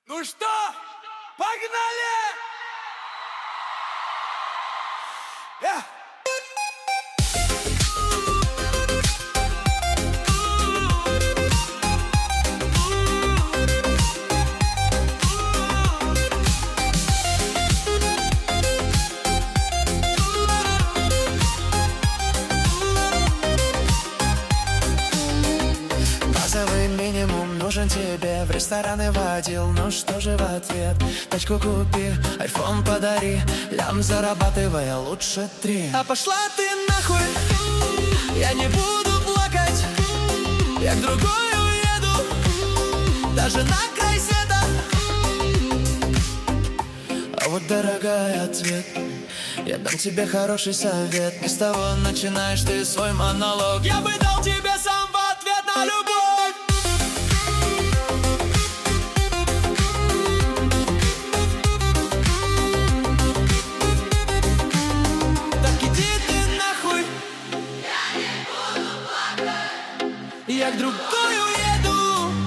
Ну что, погнали! Базовый минимум нужен тебе. В рестораны водил, ну что же в ответ? Тачку купи, айфон подари, лям зарабатывая лучше 3. А пошла ты нахуй, я не буду плакать, я к другой уеду, даже на край света. А вот, дорогая, ответ: я дам тебе хороший совет. Не с того начинаешь ты свой монолог. Я бы дал тебе сам в ответ на любовь. Так иди ты нахуй, я не буду плакать, я к другой уеду.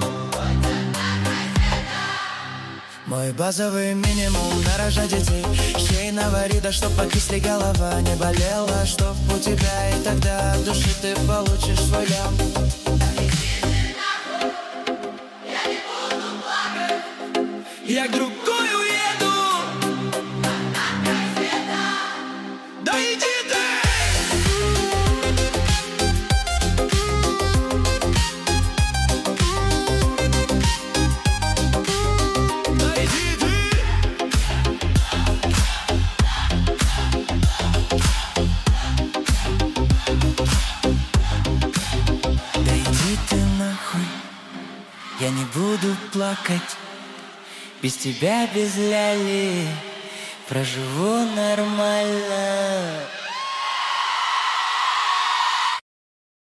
Мой базовый минимум — нарожать детей, щей навари, да чтоб покисли голова не болела, чтоб у тебя, и тогда от души ты получишь свой лям. Я не буду плакать, я к другой уеду. Да иди ты! Я не буду плакать, без тебя, без ляли проживу нормально.